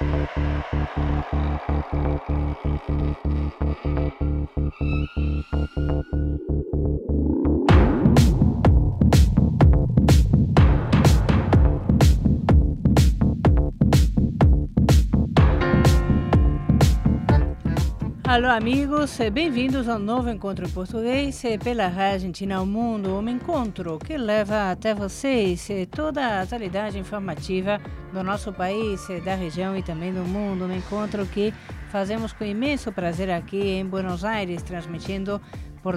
Alô, amigos, bem-vindos ao novo encontro em português pela Rádio Argentina ao Mundo, um encontro que leva até vocês toda a atualidade informativa do nosso país, da região e também do mundo, um encontro que fazemos com imenso prazer aqui em Buenos Aires, transmitindo por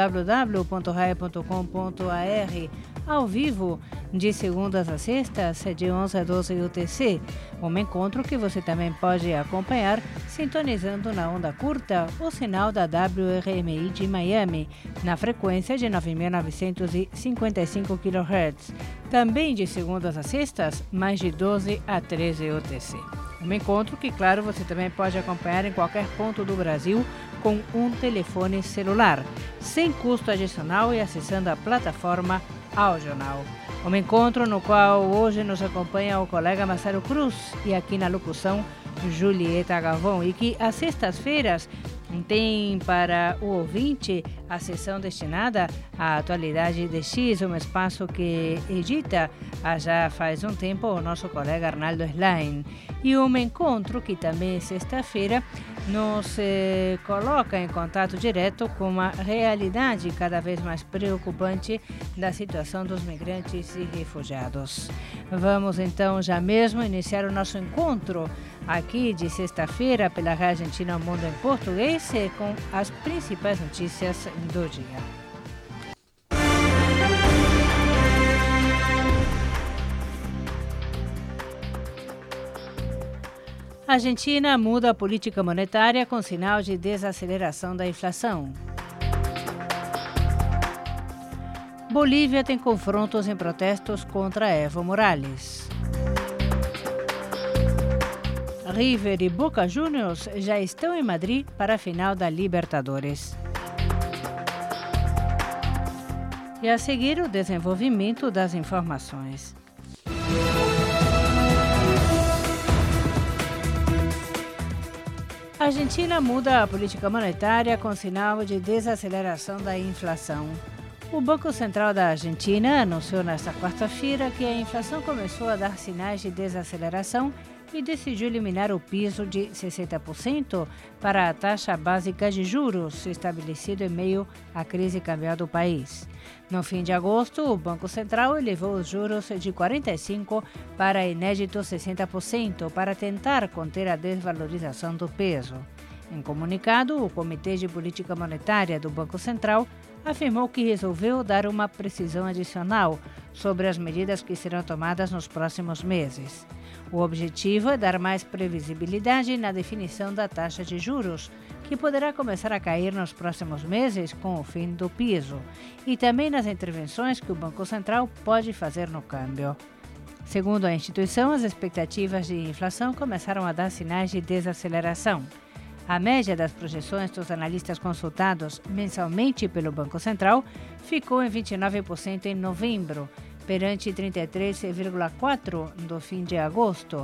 www.rai.com.ar ao vivo, de segundas a sextas, de 11 a 12 UTC. Um encontro que você também pode acompanhar sintonizando na onda curta o sinal da WRMI de Miami, na frequência de 9.955 kHz. Também de segundas a sextas, mais de 12 a 13 UTC. Um encontro que, claro, você também pode acompanhar em qualquer ponto do Brasil com um telefone celular, sem custo adicional e acessando a plataforma Ao Jornal. Um encontro no qual hoje nos acompanha o colega Marcelo Cruz e aqui na locução Julieta Galvão, e que às sextas-feiras tem para o ouvinte a sessão destinada à atualidade de X, um espaço que edita já faz um tempo o nosso colega Arnaldo Slain. E um encontro que também sexta-feira nos coloca em contato direto com a realidade cada vez mais preocupante da situação dos migrantes e refugiados. Vamos então já mesmo iniciar o nosso encontro aqui de sexta-feira pela Rádio Argentina ao Mundo em Português com as principais notícias do dia. A Argentina muda a política monetária com sinal de desaceleração da inflação. Bolívia tem confrontos em protestos contra Evo Morales. River e Boca Juniors já estão em Madrid para a final da Libertadores. E a seguir, o desenvolvimento das informações. A Argentina muda a política monetária com sinal de desaceleração da inflação. O Banco Central da Argentina anunciou nesta quarta-feira que a inflação começou a dar sinais de desaceleração e decidiu eliminar o piso de 60% para a taxa básica de juros, estabelecido em meio à crise cambial do país. No fim de agosto, o Banco Central elevou os juros de 45% para inédito 60% para tentar conter a desvalorização do peso. Em comunicado, o Comitê de Política Monetária do Banco Central afirmou que resolveu dar uma precisão adicional sobre as medidas que serão tomadas nos próximos meses. O objetivo é dar mais previsibilidade na definição da taxa de juros, que poderá começar a cair nos próximos meses com o fim do piso, e também nas intervenções que o Banco Central pode fazer no câmbio. Segundo a instituição, as expectativas de inflação começaram a dar sinais de desaceleração. A média das projeções dos analistas consultados mensalmente pelo Banco Central ficou em 29% em novembro, perante 33,4% do fim de agosto,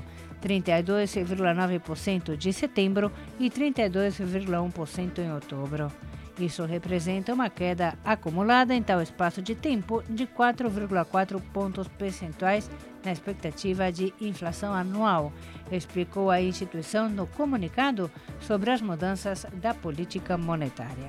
32,9% de setembro e 32,1% em outubro. Isso representa uma queda acumulada em tal espaço de tempo de 4,4 pontos percentuais na expectativa de inflação anual, explicou a instituição no comunicado sobre as mudanças da política monetária.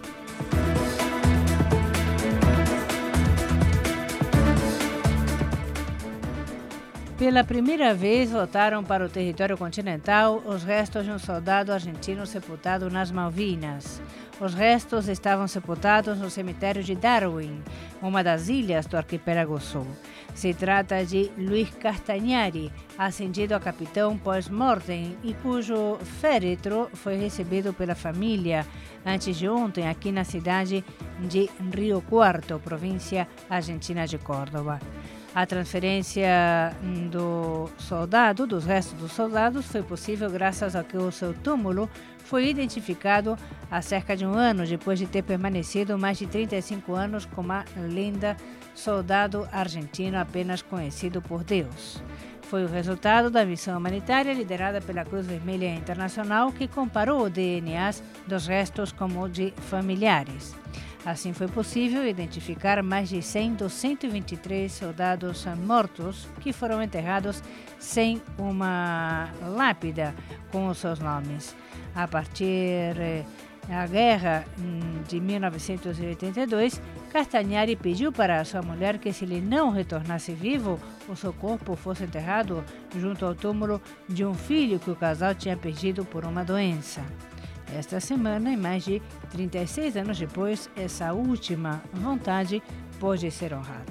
Pela primeira vez, voltaram para o território continental os restos de um soldado argentino sepultado nas Malvinas. Os restos estavam sepultados no cemitério de Darwin, uma das ilhas do arquipélago sul. Se trata de Luiz Castagnari, ascendido a capitão pós-mortem e cujo féretro foi recebido pela família antes de ontem aqui na cidade de Rio Cuarto, província argentina de Córdoba. A transferência dos restos dos soldados foi possível graças a que o seu túmulo foi identificado há cerca de um ano, depois de ter permanecido mais de 35 anos como a lenda soldado argentino apenas conhecido por Deus. Foi o resultado da missão humanitária liderada pela Cruz Vermelha Internacional, que comparou o DNAs dos restos como o de familiares. Assim, foi possível identificar mais de 100 dos 123 soldados mortos que foram enterrados sem uma lápida com os seus nomes. A partir da guerra de 1982, Castagnari pediu para sua mulher que, se ele não retornasse vivo, o seu corpo fosse enterrado junto ao túmulo de um filho que o casal tinha perdido por uma doença. Esta semana, e mais de 36 anos depois, essa última vontade pôde ser honrada.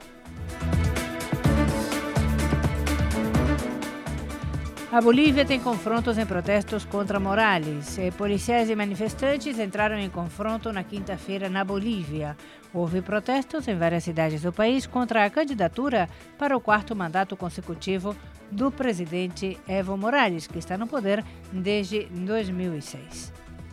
A Bolívia tem confrontos em protestos contra Morales. Policiais e manifestantes entraram em confronto na quinta-feira na Bolívia. Houve protestos em várias cidades do país contra a candidatura para o quarto mandato consecutivo do presidente Evo Morales, que está no poder desde 2006.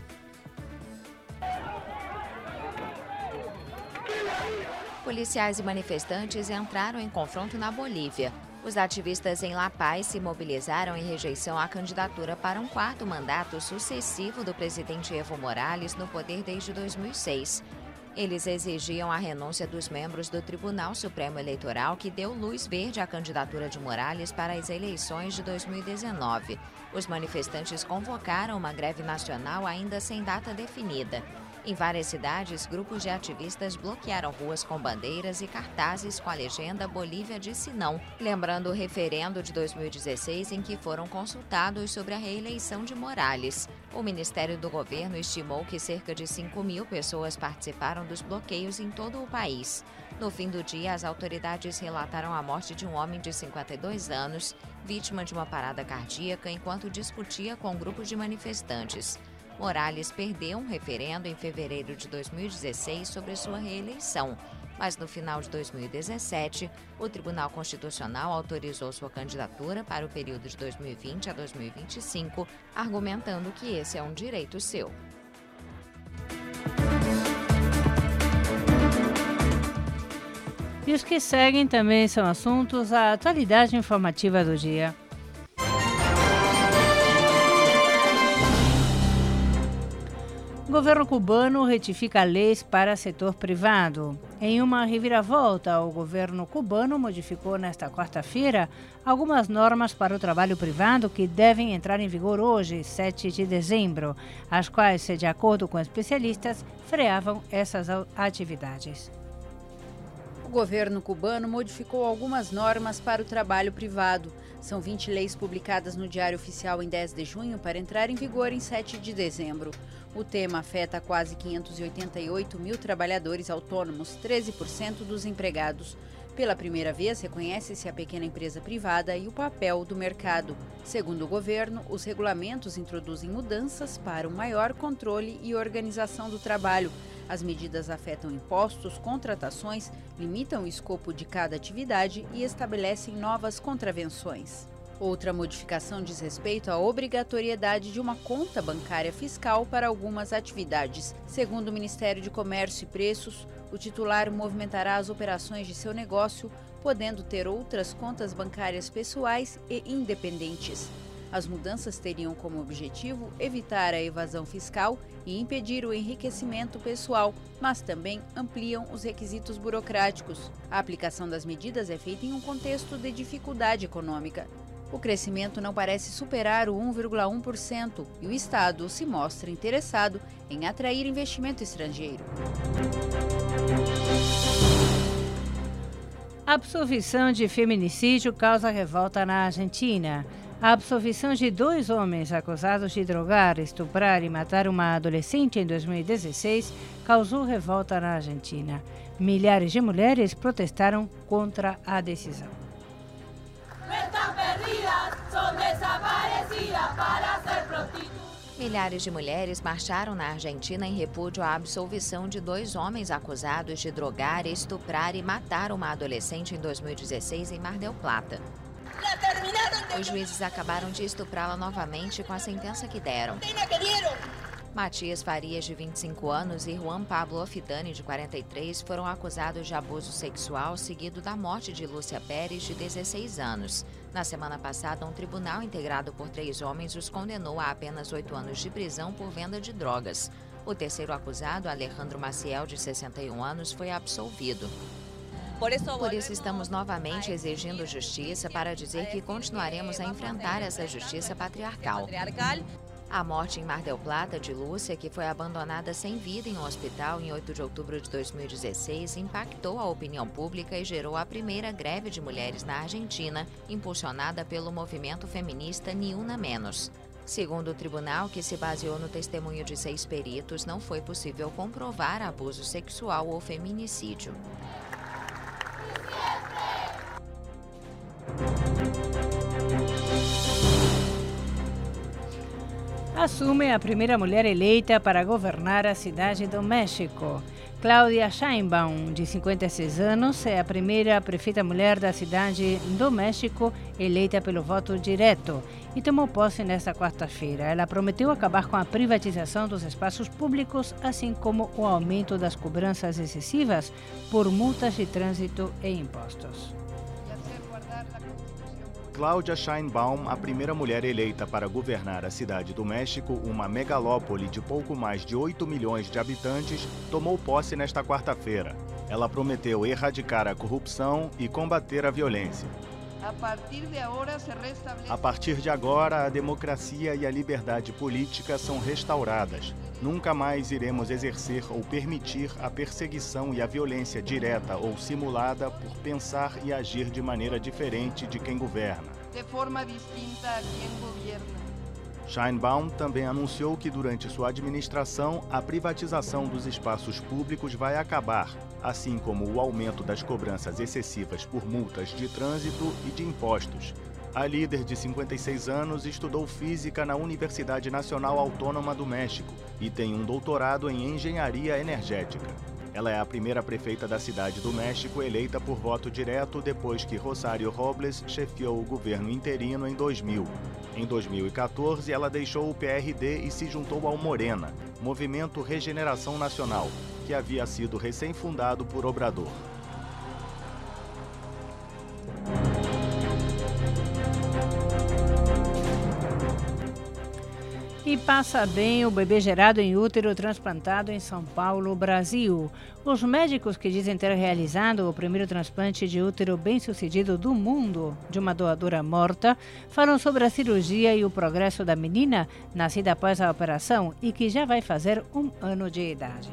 Policiais e manifestantes entraram em confronto na Bolívia. Os ativistas em La Paz se mobilizaram em rejeição à candidatura para um quarto mandato sucessivo do presidente Evo Morales no poder desde 2006. Eles exigiam a renúncia dos membros do Tribunal Supremo Eleitoral, que deu luz verde à candidatura de Morales para as eleições de 2019. Os manifestantes convocaram uma greve nacional ainda sem data definida. Em várias cidades, grupos de ativistas bloquearam ruas com bandeiras e cartazes com a legenda "Bolívia disse não", lembrando o referendo de 2016 em que foram consultados sobre a reeleição de Morales. O Ministério do Governo estimou que cerca de 5.000 pessoas participaram dos bloqueios em todo o país. No fim do dia, as autoridades relataram a morte de um homem de 52 anos, vítima de uma parada cardíaca, enquanto discutia com grupos de manifestantes. Morales perdeu um referendo em fevereiro de 2016 sobre sua reeleição, mas no final de 2017, o Tribunal Constitucional autorizou sua candidatura para o período de 2020 a 2025, argumentando que esse é um direito seu. E os que seguem também são assuntos da atualidade informativa do dia. O governo cubano retifica leis para setor privado. Em uma reviravolta, o governo cubano modificou nesta quarta-feira algumas normas para o trabalho privado que devem entrar em vigor hoje, 7 de dezembro, as quais, de acordo com especialistas, freavam essas atividades. O governo cubano modificou algumas normas para o trabalho privado. São 20 leis publicadas no Diário Oficial em 10 de junho para entrar em vigor em 7 de dezembro. O tema afeta quase 588 mil trabalhadores autônomos, 13% dos empregados. Pela primeira vez, reconhece-se a pequena empresa privada e o papel do mercado. Segundo o governo, os regulamentos introduzem mudanças para um maior controle e organização do trabalho. As medidas afetam impostos, contratações, limitam o escopo de cada atividade e estabelecem novas contravenções. Outra modificação diz respeito à obrigatoriedade de uma conta bancária fiscal para algumas atividades. Segundo o Ministério de Comércio e Preços, o titular movimentará as operações de seu negócio, podendo ter outras contas bancárias pessoais e independentes. As mudanças teriam como objetivo evitar a evasão fiscal e impedir o enriquecimento pessoal, mas também ampliam os requisitos burocráticos. A aplicação das medidas é feita em um contexto de dificuldade econômica. O crescimento não parece superar o 1,1% e o Estado se mostra interessado em atrair investimento estrangeiro. A absolvição de feminicídio causa revolta na Argentina. A absolvição de 2 homens acusados de drogar, estuprar e matar uma adolescente em 2016 causou revolta na Argentina. Milhares de mulheres protestaram contra a decisão. Milhares de mulheres marcharam na Argentina em repúdio à absolvição de 2 homens acusados de drogar, estuprar e matar uma adolescente em 2016 em Mar del Plata. Os juízes acabaram de estuprá-la novamente com a sentença que deram. Matias Farias, de 25 anos, e Juan Pablo Ofidani, de 43, foram acusados de abuso sexual seguido da morte de Lúcia Pérez, de 16 anos. Na semana passada, um tribunal integrado por 3 homens os condenou a apenas 8 anos de prisão por venda de drogas. O terceiro acusado, Alejandro Maciel, de 61 anos, foi absolvido. Por isso, estamos novamente exigindo justiça para dizer que continuaremos a enfrentar essa justiça patriarcal. A morte em Mar del Plata de Lúcia, que foi abandonada sem vida em um hospital em 8 de outubro de 2016, impactou a opinião pública e gerou a primeira greve de mulheres na Argentina, impulsionada pelo movimento feminista Ni Una Menos. Segundo o tribunal, que se baseou no testemunho de 6 peritos, não foi possível comprovar abuso sexual ou feminicídio. Assume a primeira mulher eleita para governar a cidade do México. Claudia Sheinbaum, de 56 anos, é a primeira prefeita mulher da cidade do México eleita pelo voto direto e tomou posse nesta quarta-feira. Ela prometeu acabar com a privatização dos espaços públicos, assim como o aumento das cobranças excessivas por multas de trânsito e impostos. Claudia Sheinbaum, a primeira mulher eleita para governar a cidade do México, uma megalópole de pouco mais de 8 milhões de habitantes, tomou posse nesta quarta-feira. Ela prometeu erradicar a corrupção e combater a violência. A partir de agora, a democracia e a liberdade política são restauradas. Nunca mais iremos exercer ou permitir a perseguição e a violência direta ou simulada por pensar e agir de maneira diferente de quem governa. De forma distinta a quem governa. Sheinbaum também anunciou que durante sua administração, a privatização dos espaços públicos vai acabar, assim como o aumento das cobranças excessivas por multas de trânsito e de impostos. A líder de 56 anos estudou física na Universidade Nacional Autônoma do México e tem um doutorado em engenharia energética. Ela é a primeira prefeita da cidade do México eleita por voto direto depois que Rosario Robles chefiou o governo interino em 2000. Em 2014, ela deixou o PRD e se juntou ao Morena, Movimento Regeneração Nacional, que havia sido recém-fundado por Obrador. E passa bem o bebê gerado em útero transplantado em São Paulo, Brasil. Os médicos que dizem ter realizado o primeiro transplante de útero bem-sucedido do mundo de uma doadora morta falam sobre a cirurgia e o progresso da menina, nascida após a operação e que já vai fazer 1 ano de idade.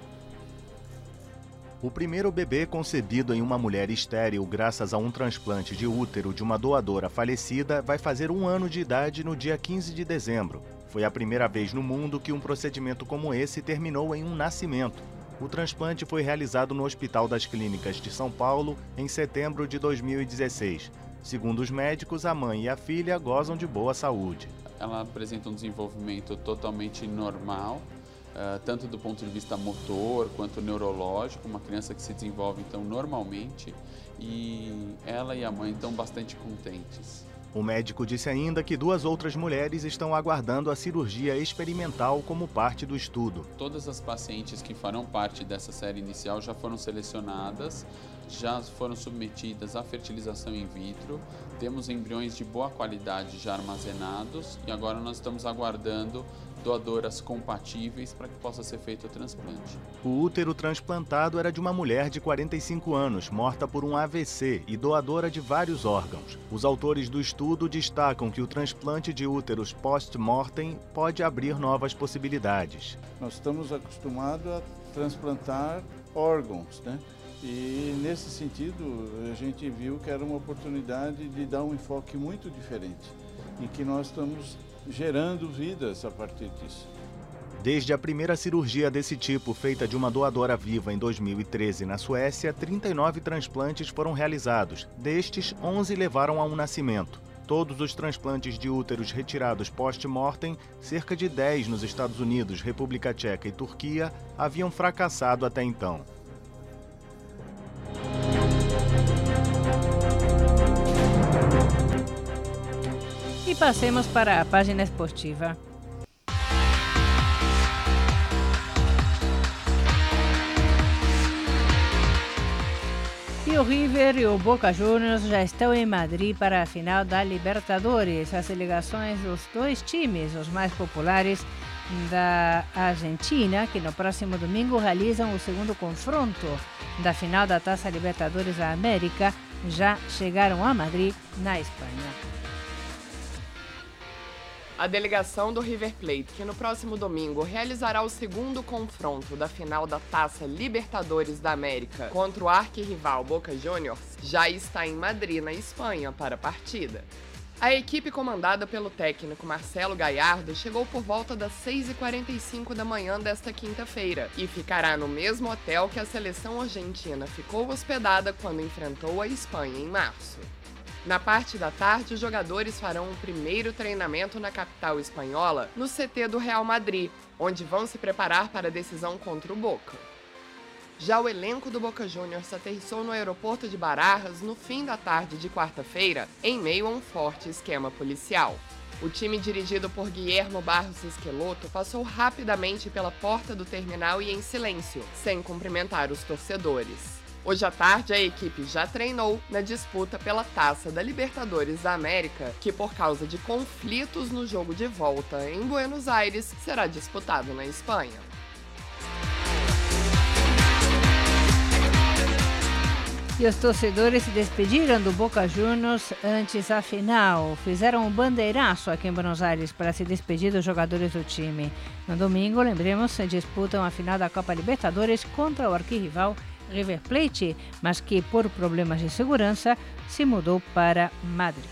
O primeiro bebê concebido em uma mulher estéril graças a um transplante de útero de uma doadora falecida vai fazer 1 ano de idade no dia 15 de dezembro. Foi a primeira vez no mundo que um procedimento como esse terminou em um nascimento. O transplante foi realizado no Hospital das Clínicas de São Paulo em setembro de 2016. Segundo os médicos, a mãe e a filha gozam de boa saúde. Ela apresenta um desenvolvimento totalmente normal, tanto do ponto de vista motor quanto neurológico, uma criança que se desenvolve então normalmente, e ela e a mãe estão bastante contentes. O médico disse ainda que 2 outras mulheres estão aguardando a cirurgia experimental como parte do estudo. Todas as pacientes que farão parte dessa série inicial já foram selecionadas, já foram submetidas à fertilização in vitro, temos embriões de boa qualidade já armazenados e agora nós estamos aguardando doadoras compatíveis para que possa ser feito o transplante. O útero transplantado era de uma mulher de 45 anos, morta por um AVC e doadora de vários órgãos. Os autores do estudo destacam que o transplante de úteros post-mortem pode abrir novas possibilidades. Nós estamos acostumados a transplantar órgãos, né? E nesse sentido, a gente viu que era uma oportunidade de dar um enfoque muito diferente, em que nós estamos gerando vidas a partir disso. Desde a primeira cirurgia desse tipo, feita de uma doadora viva em 2013 na Suécia, 39 transplantes foram realizados. Destes, 11 levaram a um nascimento. Todos os transplantes de úteros retirados post-mortem, cerca de 10 nos Estados Unidos, República Tcheca e Turquia, haviam fracassado até então. E passemos para a página esportiva. E o River e o Boca Juniors já estão em Madrid para a final da Libertadores. As delegações dos dois times, os mais populares da Argentina, que no próximo domingo realizam o segundo confronto da final da Taça Libertadores da América, já chegaram a Madrid, na Espanha. A delegação do River Plate, que no próximo domingo realizará o segundo confronto da final da Taça Libertadores da América contra o arquirrival Boca Juniors, já está em Madrid, na Espanha, para a partida. A equipe comandada pelo técnico Marcelo Gallardo chegou por volta das 6h45 da manhã desta quinta-feira e ficará no mesmo hotel que a seleção argentina ficou hospedada quando enfrentou a Espanha em março. Na parte da tarde, os jogadores farão o primeiro treinamento na capital espanhola, no CT do Real Madrid, onde vão se preparar para a decisão contra o Boca. Já o elenco do Boca Juniors aterrissou no aeroporto de Barajas no fim da tarde de quarta-feira, em meio a um forte esquema policial. O time dirigido por Guillermo Barros Esqueloto passou rapidamente pela porta do terminal e em silêncio, sem cumprimentar os torcedores. Hoje à tarde, a equipe já treinou na disputa pela Taça da Libertadores da América, que por causa de conflitos no jogo de volta em Buenos Aires, será disputado na Espanha. E os torcedores se despediram do Boca Juniors antes da final. Fizeram um bandeiraço aqui em Buenos Aires para se despedir dos jogadores do time. No domingo, lembremos, disputam a final da Copa Libertadores contra o arquirrival River Plate, mas que por problemas de segurança se mudou para Madrid.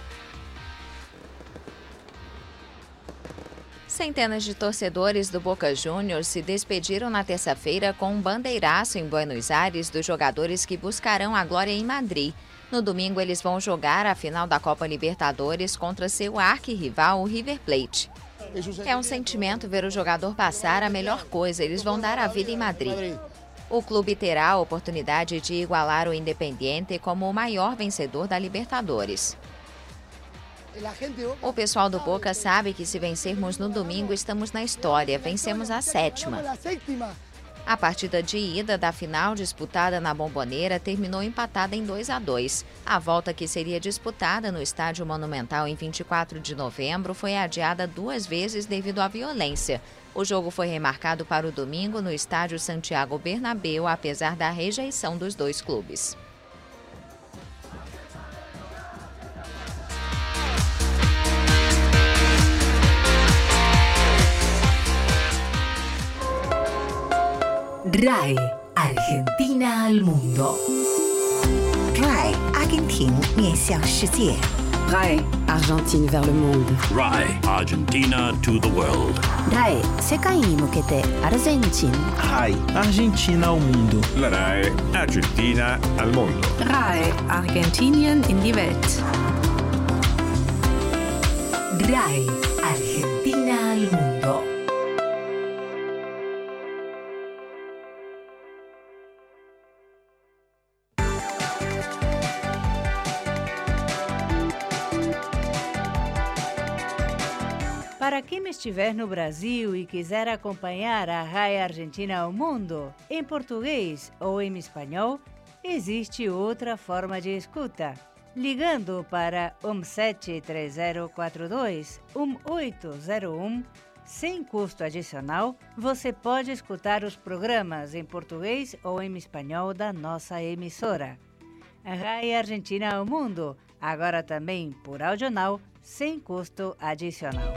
Centenas de torcedores do Boca Juniors se despediram na terça-feira com um bandeiraço em Buenos Aires dos jogadores que buscarão a glória em Madrid. No domingo, eles vão jogar a final da Copa Libertadores contra seu arquirrival, o River Plate. É um sentimento ver o jogador passar a melhor coisa, eles vão dar a vida em Madrid. O clube terá a oportunidade de igualar o Independiente como o maior vencedor da Libertadores. O pessoal do Boca sabe que se vencermos no domingo estamos na história, vencemos a 7ª. A partida de ida da final disputada na Bombonera terminou empatada em 2-2. A volta, que seria disputada no Estádio Monumental em 24 de novembro, foi adiada 2 vezes devido à violência. O jogo foi remarcado para o domingo no Estádio Santiago Bernabéu, apesar da rejeição dos dois clubes. RAI Argentina al mundo. RAI Argentina 面向世界. RAI Argentine vers le monde. RAI Argentina to the world. RAI 世界に向けてアルゼンチン. RAI Argentina ao mundo. La RAI Argentina al mundo. RAI Argentinien in die Welt. RAI Argentina al mundo. Para quem estiver no Brasil e quiser acompanhar a RAI Argentina ao mundo, em português ou em espanhol, existe outra forma de escuta. Ligando para 173042-1801, sem custo adicional, você pode escutar os programas em português ou em espanhol da nossa emissora. A RAI Argentina ao mundo, agora também por audional, sem custo adicional.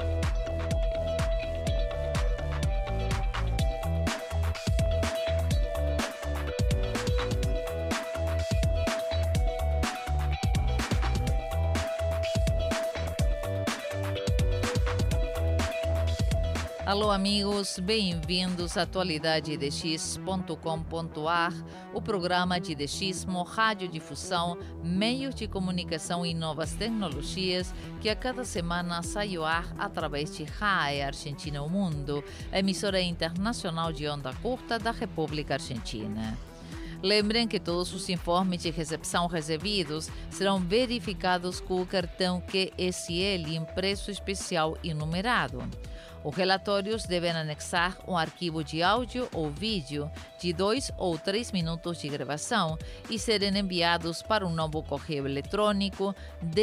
Alô amigos, bem-vindos à atualidade-dx.com.ar, o programa de Dexismo, radiodifusão, meios de comunicação e novas tecnologias que a cada semana sai ao ar através de RAI Argentina ao Mundo, a emissora internacional de onda curta da República Argentina. Lembrem que todos os informes de recepção recebidos serão verificados com o cartão QSL impresso especial e numerado. Os relatórios devem anexar um arquivo de áudio ou vídeo de 2 ou 3 minutos de gravação e serem enviados para o novo correio eletrônico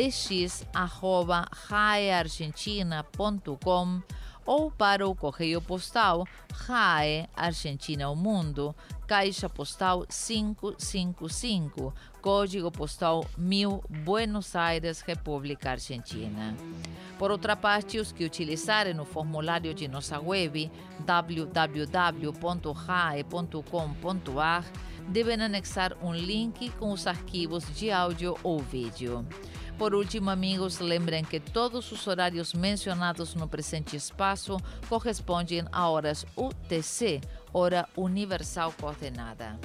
dx@raeargentina.com ou para o correio postal RAE Argentina ao Mundo, Caixa Postal 555, Código Postal 1000, Buenos Aires, República Argentina. Por outra parte, os que utilizarem o formulário de nossa web www.rae.com.ar devem anexar um link com os arquivos de áudio ou vídeo. Por último, amigos, lembrem que todos os horários mencionados no presente espaço correspondem a horas UTC, Hora Universal Coordenada.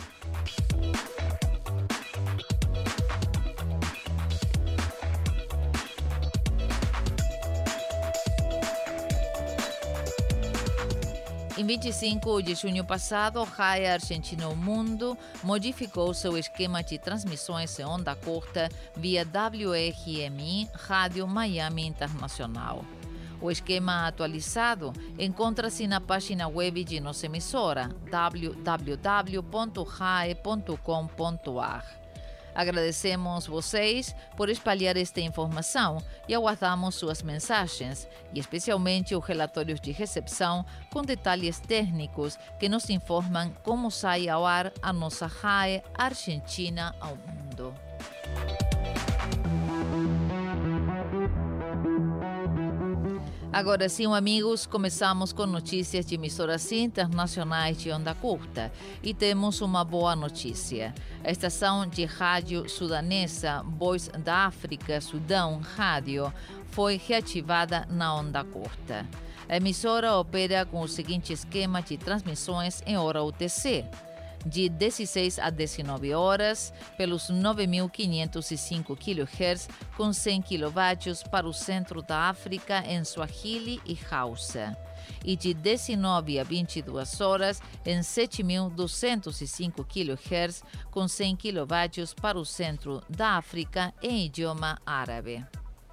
Em 25 de junho passado, RAE Argentina ao Mundo modificou seu esquema de transmissões em onda curta via WRMI Rádio Miami Internacional. O esquema atualizado encontra-se na página web de nossa emissora, www.rae.com.ar. Agradecemos vocês por espalhar esta informação e aguardamos suas mensagens e especialmente os relatórios de recepção com detalhes técnicos que nos informam como sai ao ar a nossa RAE Argentina ao Mundo. Agora sim, amigos, começamos com notícias de emissoras internacionais de onda curta e temos uma boa notícia. A estação de rádio sudanesa Voz da África, Sudão Rádio, foi reativada na onda curta. A emissora opera com o seguinte esquema de transmissões em hora UTC. De 16 a 19 horas, pelos 9.505 kHz, com 100 kW para o centro da África em Swahili e Hausa. E de 19 a 22 horas, em 7.205 kHz, com 100 kW para o centro da África em idioma árabe.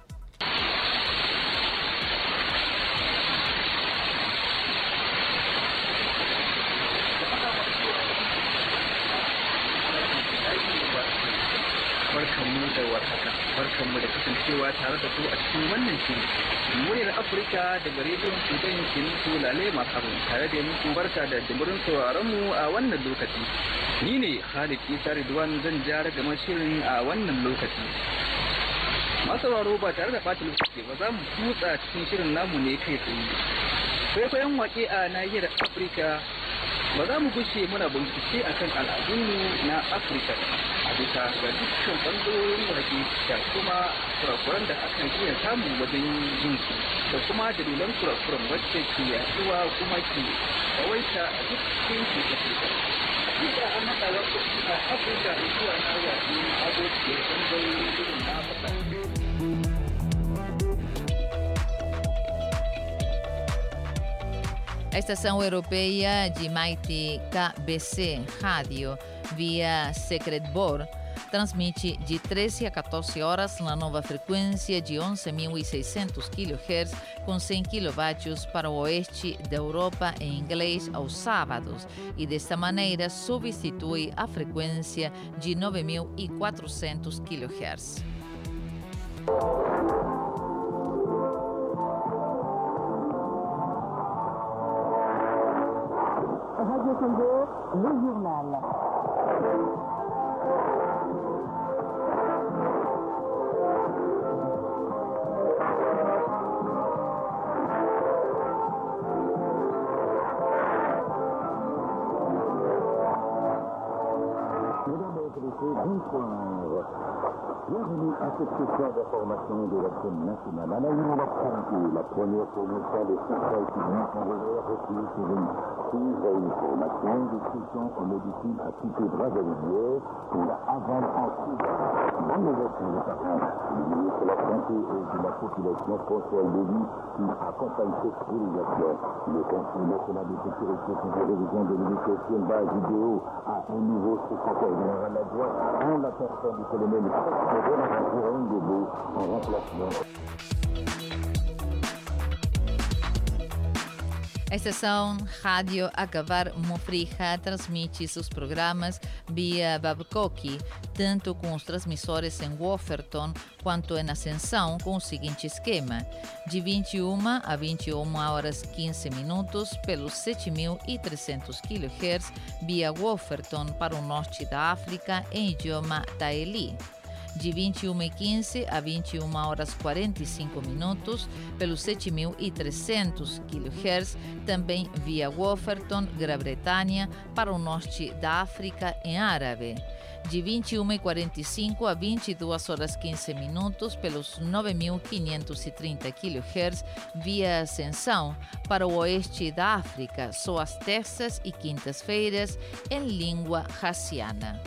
Barkanmu da warhaka, barkanmu da kasancewa tare da ku a cikin wannan shiri. Muryar Afirka daga rediyon Sudan ke muku lale marhaban tare da muku barka da jimirin sauraronmu a wannan lokaci. Ni ne Khalid Isa Ridwan zan ja ragamar shirin a wannan lokaci. Masu sauraro ba tare da ɓata lokaci ba za mu kutsa cikin shirin namu ne kai tsaye. Kwaikwayon waƙe a nahiyar Afirka ba za mu gushe muna bincike akan al'adunmu na Afirka a bisa ga dukkan ɓangarorin waƙe da kuma kurakuran da akan iya samu wajen yin su da kuma dalilan kurakuran wacce ke yaduwa kuma ke kawaita a duk cikin Afirka. Duka an haɗa wasu a Afirka da zuwa na waƙe abokiyar ɓangarorin irin na Afirka. A estação europeia de Mighty KBC Rádio, via Secret Board, transmite de 13 a 14 horas na nova frequência de 11.600 kHz com 100 kW para o oeste da Europa em inglês aos sábados e desta maneira substitui a frequência de 9.400 kHz. Radio Congo, le journal. Bienvenue à cette session d'information de la chaîne nationale. À la une, l'actualité, la première promotion des secrets publics en valeur retenue sur une prise à une formation discussion en médecine appliquée Brazzaville pour la aval anti. Bonne nouvelle pour les parents. Le ministre de la Santé et de la Population, François Lévy, qui accompagne cette réalisation. Le Conseil national de sécurité pour la révision de l'éducation base vidéo a un nouveau secrétaire général adjoint en la personne du colonel en remplacement. A estação Rádio Akavar Mofrija transmite seus programas via Babcock, tanto com os transmissores em Wolverton quanto em Ascensão, com o seguinte esquema: de 21 a 21 horas 15 minutos pelos 7.300 kHz via Wolverton para o norte da África em idioma Taeli. De 21h15 a 21 horas 45 minutos pelos 7.300 kHz, também via Wolverton, Grã-Bretanha, para o norte da África em árabe. De 21h45 a 22 horas 15 minutos pelos 9.530 kHz via Ascensão, para o oeste da África, só às terças e quintas-feiras em língua hassiana.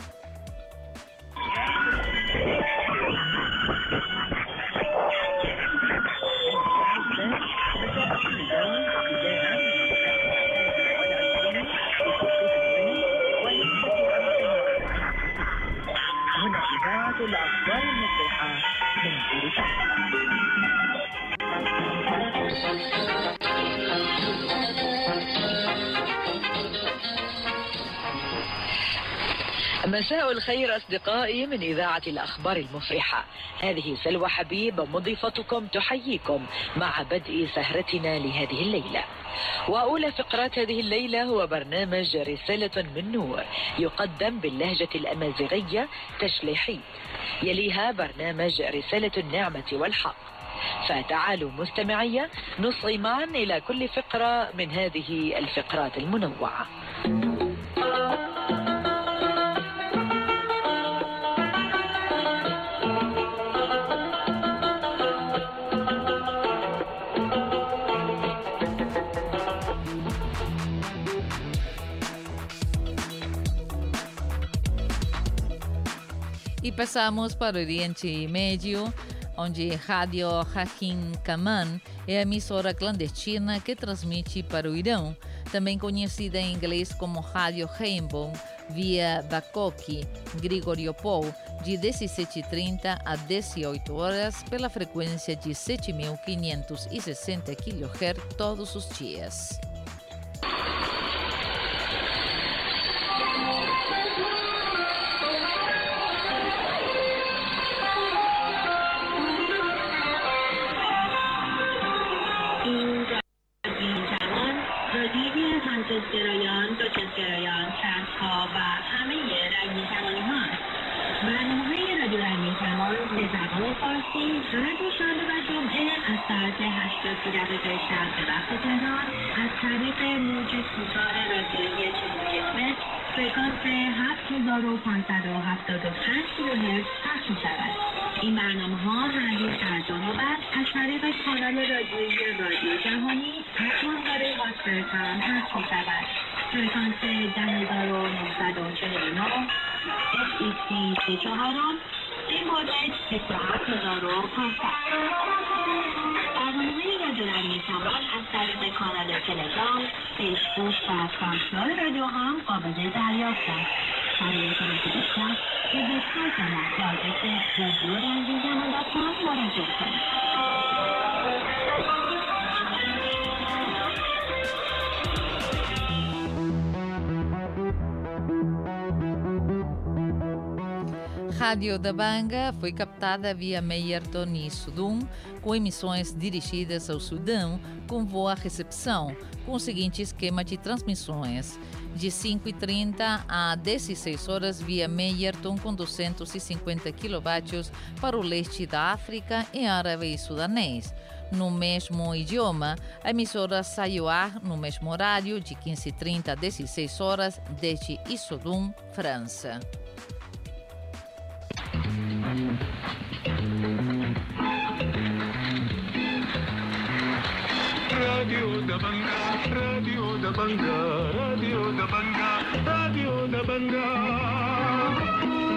مساء الخير أصدقائي من إذاعة الأخبار المفرحة. هذه سلوى حبيب مضيفتكم تحييكم مع بدء سهرتنا لهذه الليلة. وأولى فقرات هذه الليلة هو برنامج رسالة من نور يقدم باللهجة الأمازيغية تشليحي، يليها برنامج رسالة النعمة والحق. فتعالوا مستمعية نصغي معا إلى كل فقرة من هذه الفقرات المنوعة. E passamos para o Oriente Médio, onde Rádio Hakim Kaman é a emissora clandestina que transmite para o Irão, também conhecida em inglês como Rádio Rainbow, via Babcock, Grigoriopol, de 17h30 a 18 horas pela frequência de 7.560 kHz todos os dias. گرایان، دوچشگرایان، ترس‌ها و همه رنگین کمانی‌ها است. برنامه‌های رادیو رنگین کمان به زبان فارسی هر دوشنبه و جمعه از ساعت 8:30 شب به وقت تهران از طریق موج کوتاه رادیویی 41 متر فرکانس 7575 کیلوهرتز پخش می‌شود. این برنامه‌ها هر روز در 2 نوبت از طریق کانال رادیویی رادیو جهانی هفت‌ماهواره واتساپ پخش می‌شود. فرکانس 10949 FEC 34 این مدت 27500. برنامه‌های رادیو رنگین کمان از طریق کانال تلگرام، فیسبوک و سانسور رادیو هم قابل دریافت است. برای اطلاعات بیشتر به وبسایت ما به آدرس رادیورنگینکمان.com مراجعه کنید. Rádio da Banga foi captada via Meyerton e Sudum, com emissões dirigidas ao Sudão, com voo à recepção, com o seguinte esquema de transmissões: de 5h30 a 16 horas via Meyerton com 250 kW para o leste da África em árabe e sudanês. No mesmo idioma, a emissora sai ao ar no mesmo horário, de 15h30 a 16 horas, desde Issoudun, França. Radio da Banga, Radio da Banga, Radio da Banga, Radio da Banga.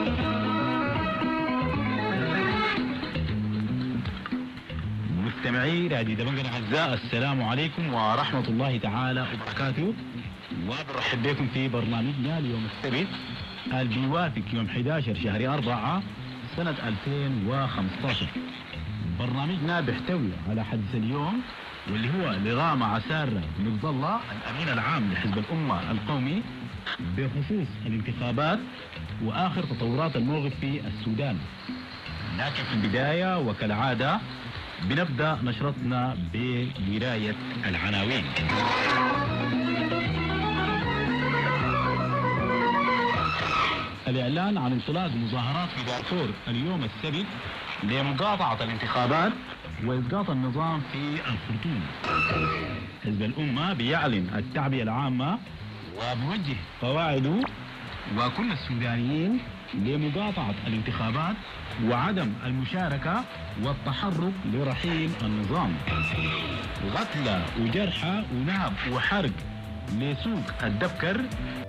مستمعي راديو دبنجة الأعزاء، السلام عليكم ورحمة الله تعالى وبركاته، وبرحب بكم في برنامجنا اليوم السبت اللي بيوافق يوم 11 شهر 4 سنة 2015. برنامجنا بيحتوي على حدث اليوم واللي هو لغام عسار بن الله الأمين العام لحزب الأمة القومي بخصوص الانتخابات وآخر تطورات الموقف في السودان. لكن في البداية وكالعادة بنبدأ نشرتنا بقراية العناوين. الإعلان عن انطلاق مظاهرات في دارفور اليوم السبت لمقاطعة الانتخابات وإسقاط النظام في الخرطوم. حزب الأمة بيعلن التعبئة العامة وبوجه قواعده وكل السودانيين لمقاطعة الانتخابات وعدم المشاركة والتحرك لرحيل النظام. قتلى وجرحى ونهب وحرق لسوق الدبكر.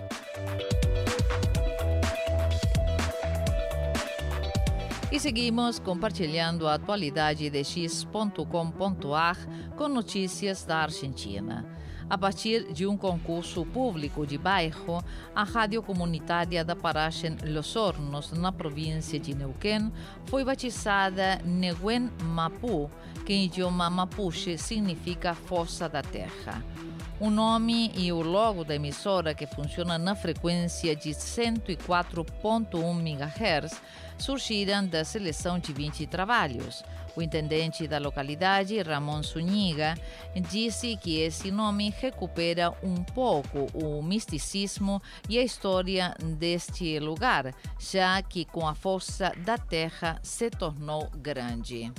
E seguimos compartilhando a atualidade de x.com.ar com notícias da Argentina. A partir de um concurso público de bairro, a rádio comunitária da Parachen Los Hornos, na província de Neuquén, foi batizada Nehuen Mapu, que em idioma mapuche significa Força da Terra. O nome e o logo da emissora, que funciona na frequência de 104.1 MHz, surgiram da seleção de 20 trabalhos. O intendente da localidade, Ramon Zuniga, disse que esse nome recupera um pouco o misticismo e a história deste lugar, já que com a força da terra se tornou grande.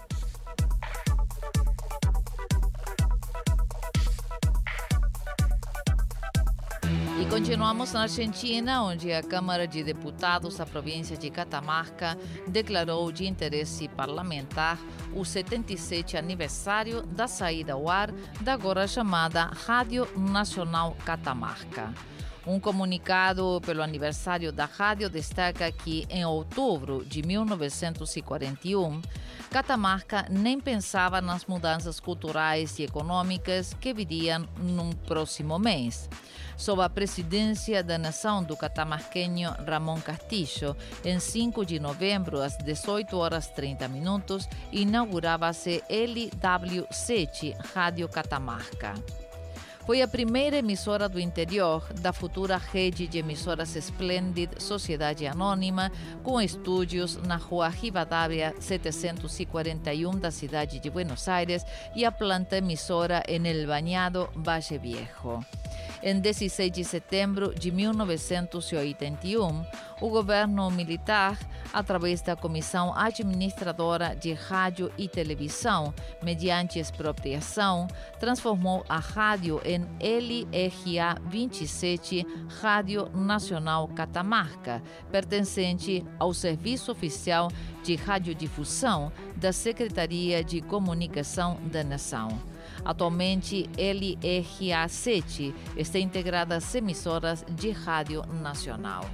E continuamos na Argentina, onde a Câmara de Deputados da província de Catamarca declarou de interesse parlamentar o 77º aniversário da saída ao ar da agora chamada Rádio Nacional Catamarca. Um comunicado pelo aniversário da rádio destaca que, em outubro de 1941, Catamarca nem pensava nas mudanças culturais e econômicas que viriam num próximo mês. Sob a presidência da nação do catamarquenho Ramon Castillo, em 5 de novembro, às 18h30, inaugurava-se LW7 Rádio Catamarca. Foi a primeira emissora do interior da futura rede de emissoras Splendid Sociedade Anônima, com estúdios na rua Rivadavia 741 da cidade de Buenos Aires e a planta emissora em El Bañado, Valle Viejo. Em 16 de setembro de 1981, o governo militar, através da Comissão Administradora de Rádio e Televisão, mediante expropriação, transformou a rádio em LRA 27 Rádio Nacional Catamarca, pertencente ao Serviço Oficial de Radiodifusão da Secretaria de Comunicação da Nação. Atualmente, LRA7 está integrada às emissoras de rádio nacional.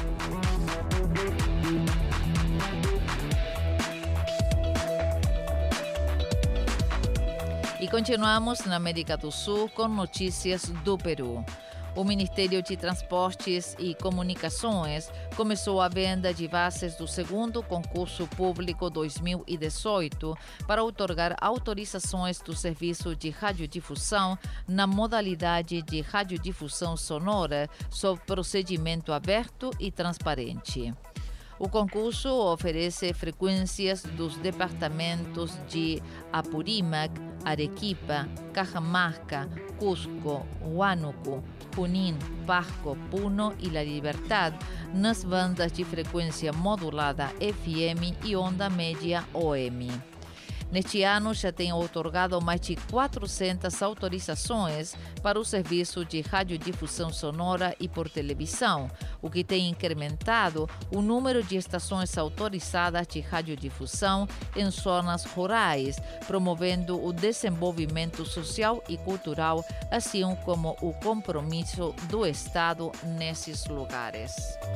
E continuamos na América do Sul com notícias do Peru. O Ministério de Transportes e Comunicações começou a venda de bases do segundo concurso público 2018 para outorgar autorizações do serviço de radiodifusão na modalidade de radiodifusão sonora sob procedimento aberto e transparente. O concurso oferece frequências dos departamentos de Apurímac, Arequipa, Cajamarca, Cusco, Huánuco, Junín, Pasco, Puno e La Libertad nas bandas de frequência modulada FM e onda média OM. Neste ano, já tem outorgado mais de 400 autorizações para o serviço de radiodifusão sonora e por televisão, o que tem incrementado o número de estações autorizadas de radiodifusão em zonas rurais, promovendo o desenvolvimento social e cultural, assim como o compromisso do Estado nesses lugares.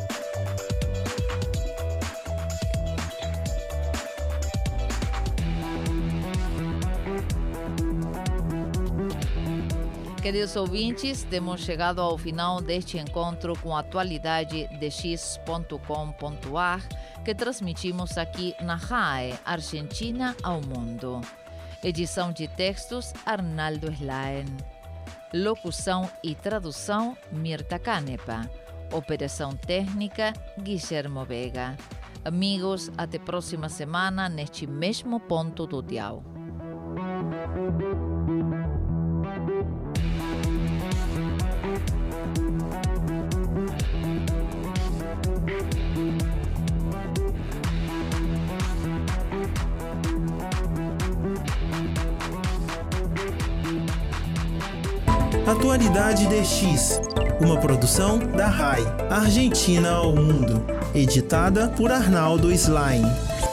Queridos ouvintes, temos chegado ao final deste encontro com a atualidade de x.com.ar, que transmitimos aqui na RAE, Argentina ao Mundo. Edição de textos, Arnaldo Slaen. Locução e tradução, Mirta Canepa. Operação técnica, Guillermo Vega. Amigos, até próxima semana neste mesmo ponto do dial. Atualidade DX, uma produção da RAI, Argentina ao Mundo, editada por Arnaldo Slaen.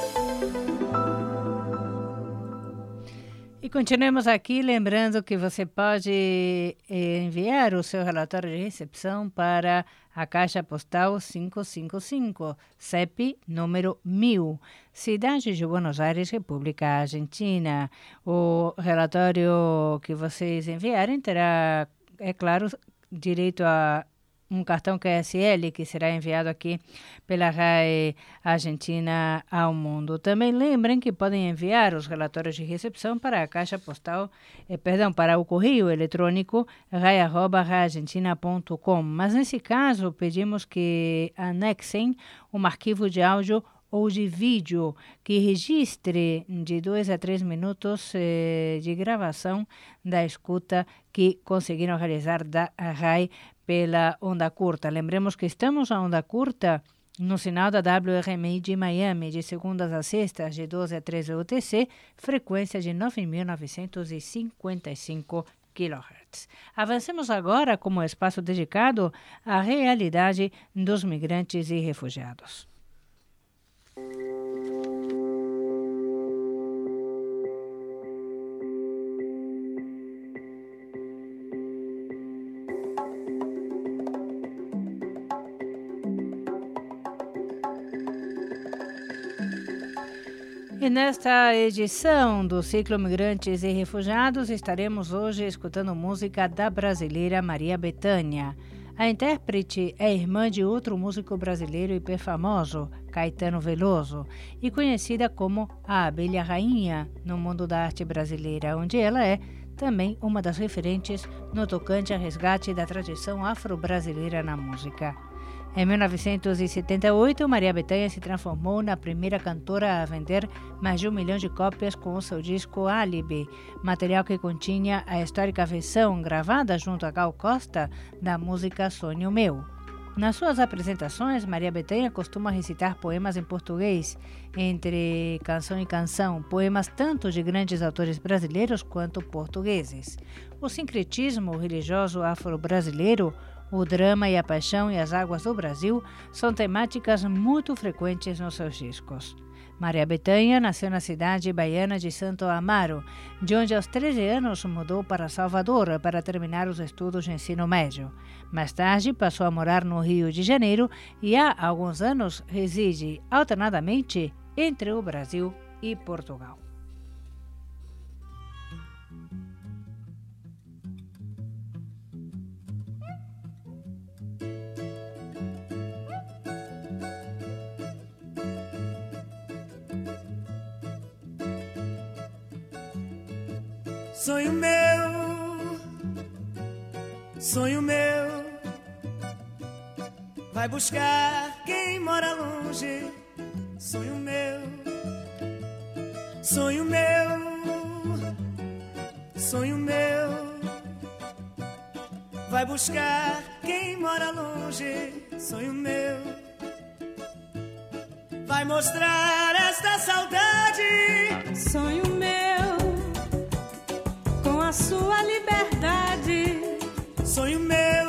E continuemos aqui, lembrando que você pode enviar o seu relatório de recepção para a Caixa Postal 555, CEP número 1000, Cidade de Buenos Aires, República Argentina. O relatório que vocês enviarem terá, é claro, direito a um cartão QSL que será enviado aqui pela RAI Argentina ao Mundo. Também lembrem que podem enviar os relatórios de recepção para a Caixa Postal, para o correio eletrônico rai@raiargentina.com. Mas nesse caso, pedimos que anexem um arquivo de áudio ou de vídeo que registre de 2 a 3 minutos de gravação da escuta que conseguiram realizar da RAI pela onda curta. Lembremos que estamos a onda curta no sinal da WRMI de Miami, de segundas a sextas, de 12 a 13 UTC, frequência de 9.955 kHz. Avancemos agora com o espaço dedicado à realidade dos migrantes e refugiados. E nesta edição do ciclo Migrantes e Refugiados, estaremos hoje escutando música da brasileira Maria Bethânia. A intérprete é irmã de outro músico brasileiro hiper famoso, Caetano Veloso, e conhecida como a Abelha Rainha no mundo da arte brasileira, onde ela é também uma das referentes no tocante a resgate da tradição afro-brasileira na música. Em 1978, Maria Bethânia se transformou na primeira cantora a vender mais de 1 milhão de cópias com o seu disco Álibi, material que continha a histórica versão gravada junto a Gal Costa da música Sonho Meu. Nas suas apresentações, Maria Bethânia costuma recitar poemas em português, entre canção e canção, poemas tanto de grandes autores brasileiros quanto portugueses. O sincretismo religioso afro-brasileiro, o drama e a paixão e as águas do Brasil são temáticas muito frequentes nos seus discos. Maria Bethânia nasceu na cidade baiana de Santo Amaro, de onde aos 13 anos mudou para Salvador para terminar os estudos de ensino médio. Mais tarde passou a morar no Rio de Janeiro e há alguns anos reside alternadamente entre o Brasil e Portugal. Sonho meu, vai buscar quem mora longe. Sonho meu, sonho meu, vai buscar quem mora longe. Sonho meu, vai mostrar esta saudade. Sonho meu. a sua liberdade. Sonho meu,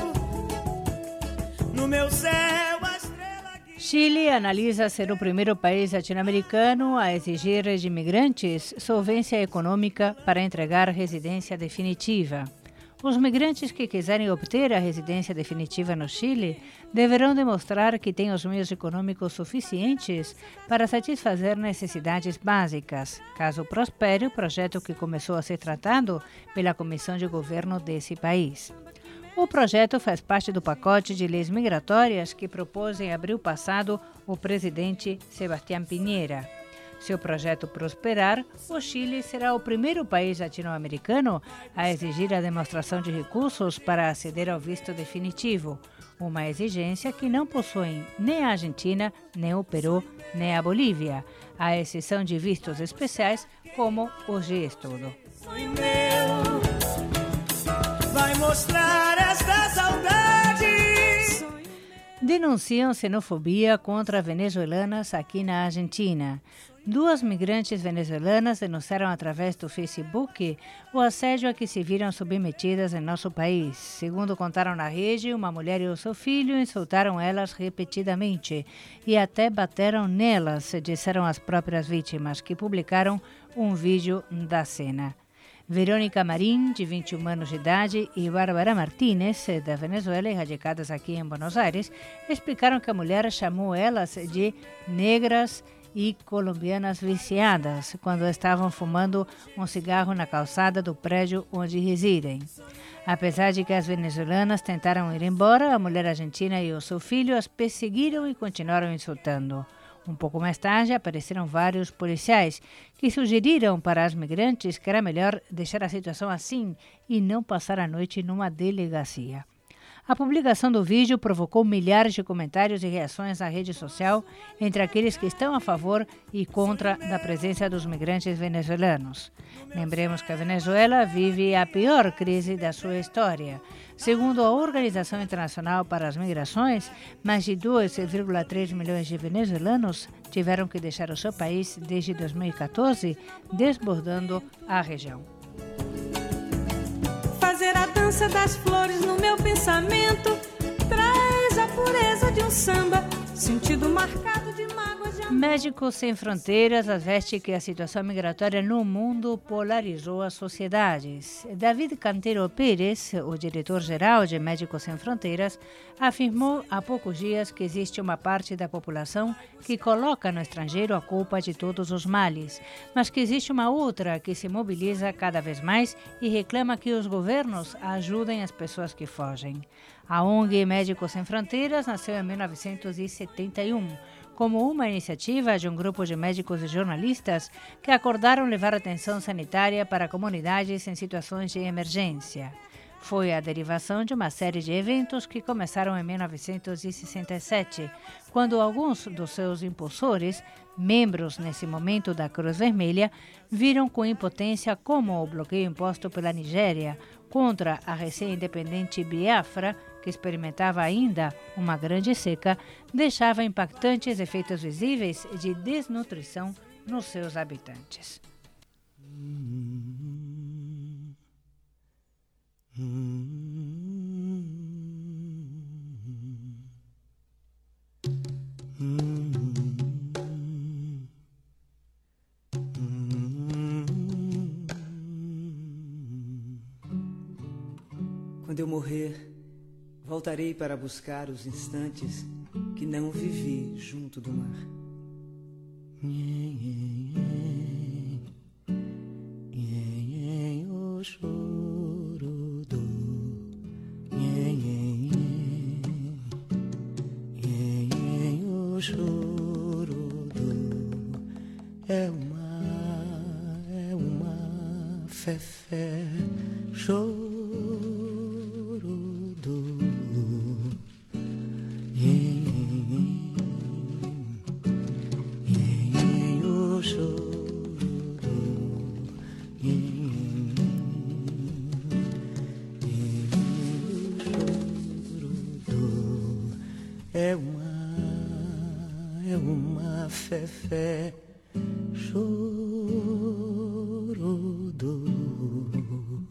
no meu céu a estrela guia. Chile analisa ser o primeiro país latino-americano a exigir de imigrantes solvência econômica para entregar residência definitiva. Os migrantes que quiserem obter a residência definitiva no Chile deverão demonstrar que têm os meios econômicos suficientes para satisfazer necessidades básicas, caso prospere o projeto que começou a ser tratado pela Comissão de Governo desse país. O projeto faz parte do pacote de leis migratórias que propôs em abril passado o presidente Sebastián Piñera. Se o projeto prosperar, o Chile será o primeiro país latino-americano a exigir a demonstração de recursos para aceder ao visto definitivo, uma exigência que não possuem nem a Argentina, nem o Peru, nem a Bolívia, à exceção de vistos especiais como os de estudo. Vai mostrar esta saudade. Denunciam xenofobia contra venezuelanas aqui na Argentina. 2 migrantes venezuelanas denunciaram através do Facebook o assédio a que se viram submetidas em nosso país. Segundo contaram na rede, uma mulher e o seu filho insultaram elas repetidamente e até bateram nelas, disseram as próprias vítimas, que publicaram um vídeo da cena. Verônica Marim, de 21 anos de idade, e Bárbara Martínez, da Venezuela e radicadas aqui em Buenos Aires, explicaram que a mulher chamou elas de negras e colombianas viciadas quando estavam fumando um cigarro na calçada do prédio onde residem. Apesar de que as venezuelanas tentaram ir embora, a mulher argentina e o seu filho as perseguiram e continuaram insultando. Um pouco mais tarde, apareceram vários policiais que sugeriram para as migrantes que era melhor deixar a situação assim e não passar a noite numa delegacia. A publicação do vídeo provocou milhares de comentários e reações na rede social entre aqueles que estão a favor e contra da presença dos migrantes venezuelanos. Lembremos que a Venezuela vive a pior crise da sua história. Segundo a Organização Internacional para as Migrações, mais de 2,3 milhões de venezuelanos tiveram que deixar o seu país desde 2014, desbordando a região. Fazer a dança das flores no meu pensamento traz a pureza de um samba, sentido marcado de mágoas de amor. Médicos Sem Fronteiras adverte que a situação migratória no mundo polarizou as sociedades. David Cantero Pérez, o diretor-geral de Médicos Sem Fronteiras, afirmou há poucos dias que existe uma parte da população que coloca no estrangeiro a culpa de todos os males, mas que existe uma outra que se mobiliza cada vez mais e reclama que os governos ajudem as pessoas que fogem. A ONG Médicos Sem Fronteiras nasceu em 1971, como uma iniciativa de um grupo de médicos e jornalistas que acordaram levar atenção sanitária para comunidades em situações de emergência. Foi a derivação de uma série de eventos que começaram em 1967, quando alguns dos seus impulsores, membros nesse momento da Cruz Vermelha, viram com impotência como o bloqueio imposto pela Nigéria contra a recém-independente Biafra, que experimentava ainda uma grande seca, deixava impactantes efeitos visíveis de desnutrição nos seus habitantes. Quando eu morrer, voltarei para buscar os instantes que não vivi junto do mar. O choro do o choro do é uma fé choro do o choro do é uma fé choro do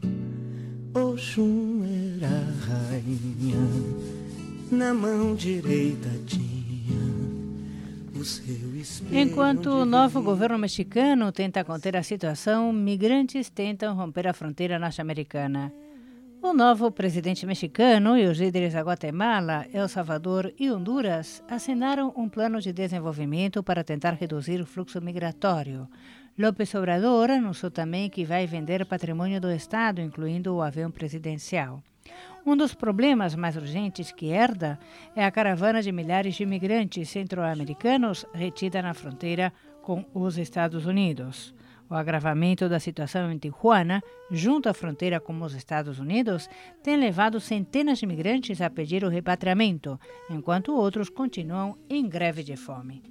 Oxum era rainha, na mão direita tinha o seu espelho. Enquanto o novo governo mexicano tenta conter a situação, migrantes tentam romper a fronteira norte-americana. O novo presidente mexicano e os líderes da Guatemala, El Salvador e Honduras assinaram um plano de desenvolvimento para tentar reduzir o fluxo migratório. López Obrador anunciou também que vai vender patrimônio do Estado, incluindo o avião presidencial. Um dos problemas mais urgentes que herda é a caravana de milhares de imigrantes centro-americanos retida na fronteira com os Estados Unidos. O agravamento da situação em Tijuana, junto à fronteira com os Estados Unidos, tem levado centenas de imigrantes a pedir o repatriamento, enquanto outros continuam em greve de fome.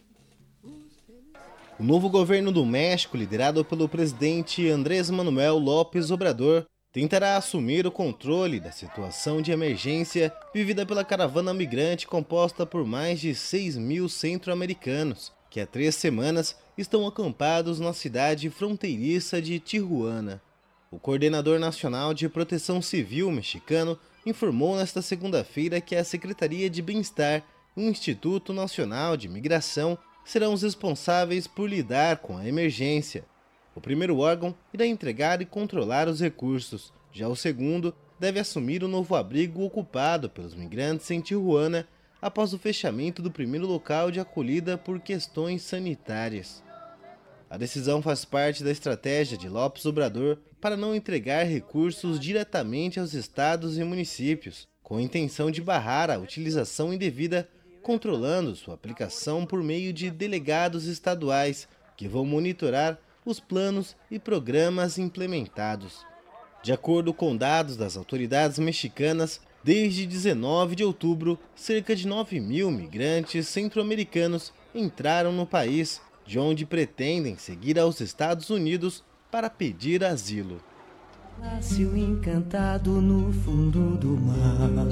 O novo governo do México, liderado pelo presidente Andrés Manuel López Obrador, tentará assumir o controle da situação de emergência vivida pela caravana migrante composta por mais de 6 mil centro-americanos, que há 3 semanas estão acampados na cidade fronteiriça de Tijuana. O coordenador nacional de proteção civil mexicano informou nesta segunda-feira que a Secretaria de Bem-Estar e o Instituto Nacional de Migração serão os responsáveis por lidar com a emergência. O primeiro órgão irá entregar e controlar os recursos. Já o segundo deve assumir o novo abrigo ocupado pelos migrantes em Tijuana após o fechamento do primeiro local de acolhida por questões sanitárias. A decisão faz parte da estratégia de López Obrador para não entregar recursos diretamente aos estados e municípios, com a intenção de barrar a utilização indevida, controlando sua aplicação por meio de delegados estaduais, que vão monitorar os planos e programas implementados. De acordo com dados das autoridades mexicanas, desde 19 de outubro, cerca de 9 mil migrantes centro-americanos entraram no país, de onde pretendem seguir aos Estados Unidos para pedir asilo. Palácio encantado no fundo do mar.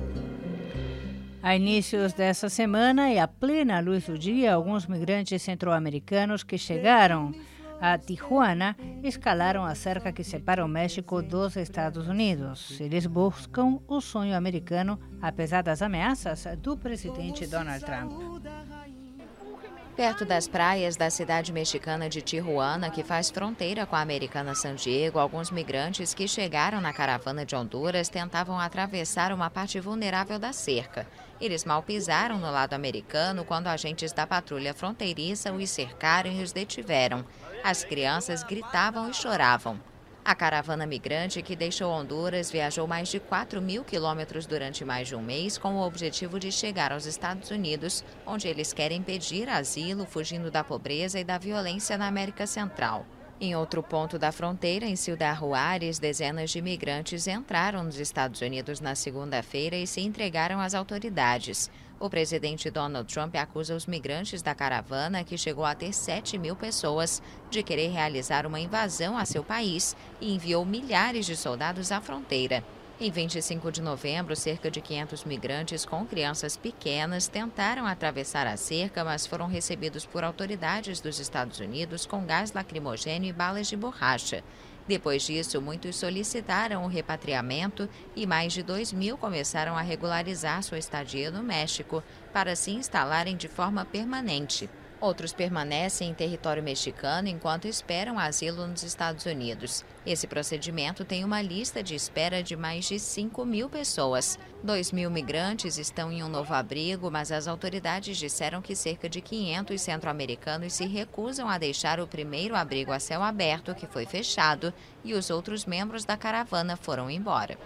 A inícios dessa semana e à plena luz do dia, alguns migrantes centro-americanos que chegaram a Tijuana escalaram a cerca que separa o México dos Estados Unidos. Eles buscam o sonho americano, apesar das ameaças do presidente Donald Trump. Perto das praias da cidade mexicana de Tijuana, que faz fronteira com a americana San Diego, alguns migrantes que chegaram na caravana de Honduras tentavam atravessar uma parte vulnerável da cerca. Eles mal pisaram no lado americano quando agentes da patrulha fronteiriça os cercaram e os detiveram. As crianças gritavam e choravam. A caravana migrante que deixou Honduras viajou mais de 4.000 quilômetros durante mais de um mês com o objetivo de chegar aos Estados Unidos, onde eles querem pedir asilo, fugindo da pobreza e da violência na América Central. Em outro ponto da fronteira, em Ciudad Juárez, dezenas de imigrantes entraram nos Estados Unidos na segunda-feira e se entregaram às autoridades. O presidente Donald Trump acusa os migrantes da caravana, que chegou a ter 7 mil pessoas, de querer realizar uma invasão a seu país e enviou milhares de soldados à fronteira. Em 25 de novembro, cerca de 500 migrantes com crianças pequenas tentaram atravessar a cerca, mas foram recebidos por autoridades dos Estados Unidos com gás lacrimogêneo e balas de borracha. Depois disso, muitos solicitaram o repatriamento e mais de 2.000 começaram a regularizar sua estadia no México para se instalarem de forma permanente. Outros permanecem em território mexicano enquanto esperam asilo nos Estados Unidos. Esse procedimento tem uma lista de espera de mais de 5.000 pessoas. 2.000 migrantes estão em um novo abrigo, mas as autoridades disseram que cerca de 500 centro-americanos se recusam a deixar o primeiro abrigo a céu aberto, que foi fechado, e os outros membros da caravana foram embora.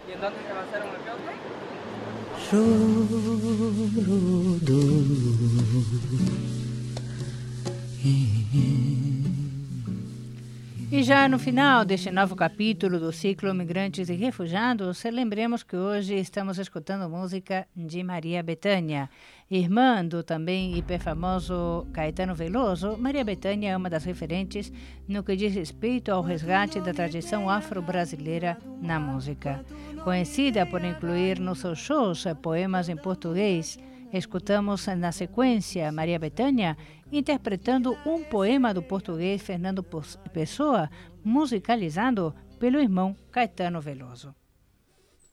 E já no final deste novo capítulo do ciclo Migrantes e Refugiados, lembremos que hoje estamos escutando música de Maria Bethânia. Irmã do também hiperfamoso Caetano Veloso, Maria Bethânia é uma das referentes no que diz respeito ao resgate da tradição afro-brasileira na música. Conhecida por incluir nos seus shows poemas em português, escutamos na sequência Maria Bethânia interpretando um poema do português Fernando Pessoa, musicalizado pelo irmão Caetano Veloso.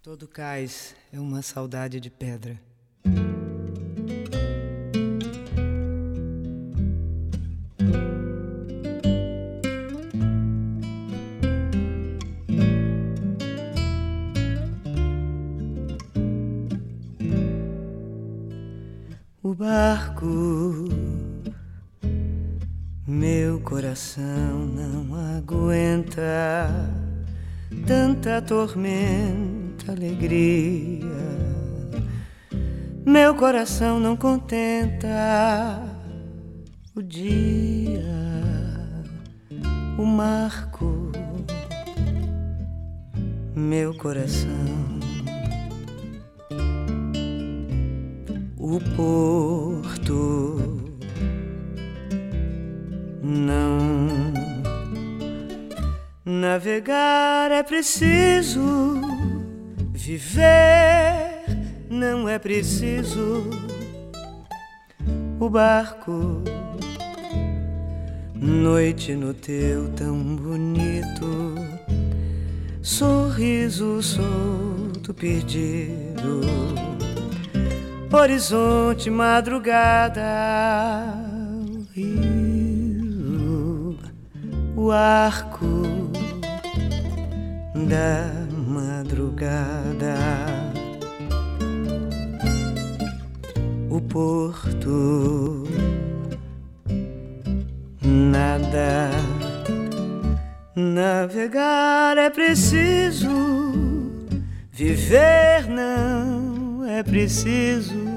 Todo cais é uma saudade de pedra. O barco, meu coração não aguenta tanta tormenta, alegria. Meu coração não contenta o dia, o marco, meu coração. O porto não. Navegar é preciso, viver não é preciso. O barco, noite no teu tão bonito, sorriso solto, perdido. Horizonte, madrugada, o rio, o arco da madrugada, o porto, nada. Navegar é preciso, viver não é preciso.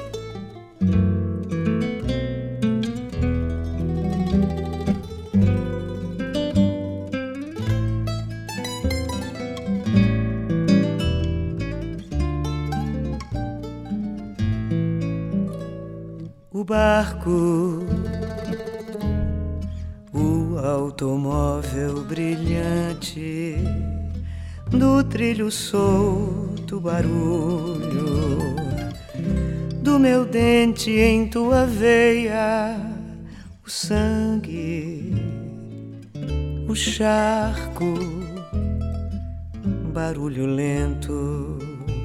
O barco, o automóvel brilhante, do trilho solto barulho, do meu dente em tua veia, o sangue, o charco, barulho lento.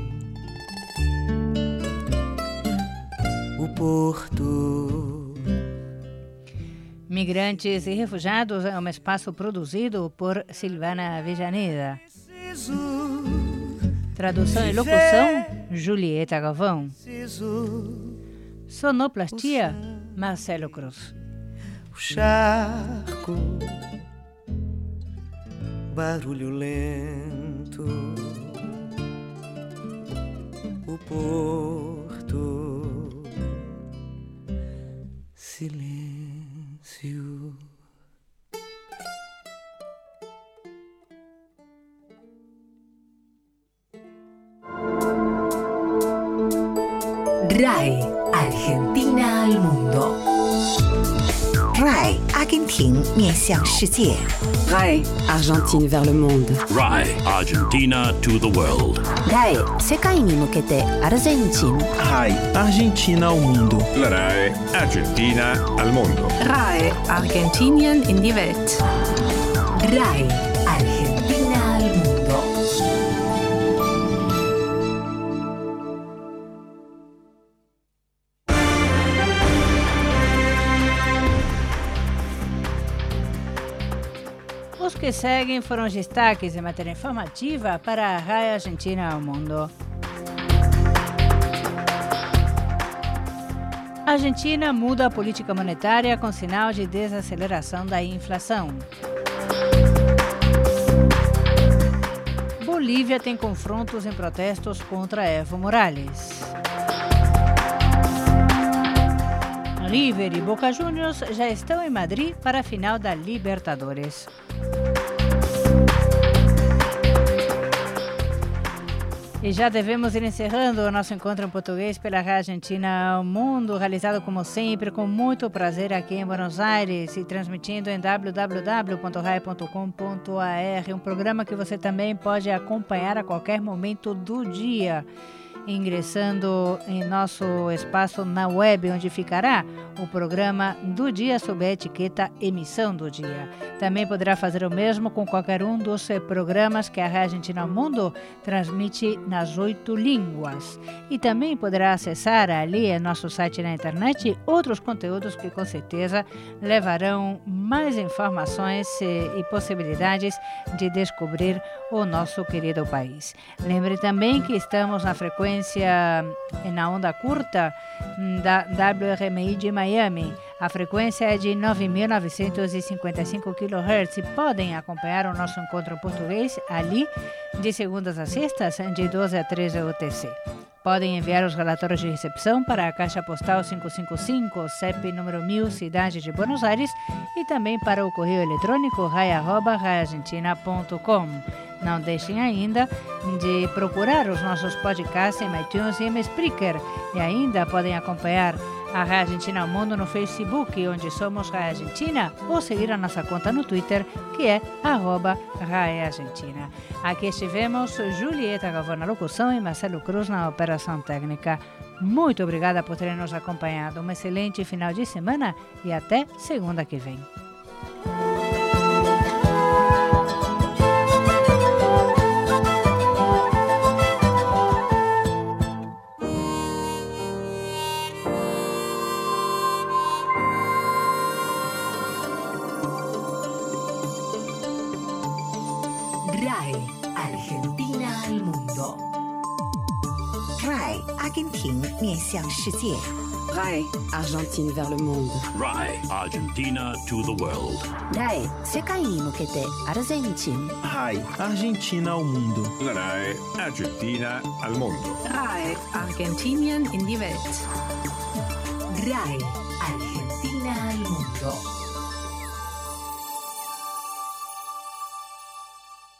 O porto. Migrantes e Refugiados é um espaço produzido por Silvana Avellaneda. Tradução e locução, Julieta Galvão. Sonoplastia, Marcelo Cruz. O charco, barulho lento. O porto, silêncio. RAI, Argentina al mundo. RAI, 阿根廷面向世界。 RAI, Argentine vers le monde. RAI, Argentina to the world. RAI, 世界に向けてアルゼンチン。 RAI, Argentina ao mundo. La RAI, Argentina al mondo. RAI, Argentinien in die Welt. RAI, Argentina al mundo. Os que seguem foram os destaques em matéria informativa para a RAI Argentina ao mundo. A Argentina muda a política monetária com sinal de desaceleração da inflação. Bolívia tem confrontos em protestos contra Evo Morales. River e Boca Juniors já estão em Madrid para a final da Libertadores. E já devemos ir encerrando o nosso encontro em português pela Rádio Argentina ao Mundo, realizado como sempre com muito prazer aqui em Buenos Aires e transmitindo em www.rai.com.ar, um programa que você também pode acompanhar a qualquer momento do dia. ingressando em nosso espaço na web, onde ficará o programa do dia sob a etiqueta Emissão do Dia. Também poderá fazer o mesmo com qualquer um dos programas que a Rádio Argentina ao Mundo transmite nas 8 línguas. E também poderá acessar ali em nosso site na internet outros conteúdos que com certeza levarão mais informações e possibilidades de descobrir o nosso querido país. Lembre também que estamos na frequência, na onda curta da WRMI de Miami. A frequência é de 9.955 kHz e podem acompanhar o nosso encontro em português ali de segundas a sextas, de 12 a 13 UTC. Podem enviar os relatórios de recepção para a Caixa Postal 555, CEP número 1000, Cidade de Buenos Aires, e também para o correio eletrônico rai@raiargentina.com. Não deixem ainda de procurar os nossos podcasts em iTunes e em Spreaker. E ainda podem acompanhar a Rádio Argentina ao Mundo no Facebook, onde somos Rádio Argentina, ou seguir a nossa conta no Twitter, que é @RaiArgentina. Aqui estivemos Julieta Galvão na locução e Marcelo Cruz na operação técnica. Muito obrigada por terem nos acompanhado. Um excelente final de semana e até segunda que vem. RAI Argentina al mundo. RAI 阿根廷面向世界。 RAI Argentine vers le monde. RAI Argentina to the world. RAI 世界に向けてアルゼンチン。 RAI Argentina ao mundo. RAI Argentina al mundo. RAI Argentinien in die Welt. RAI Argentina al mundo.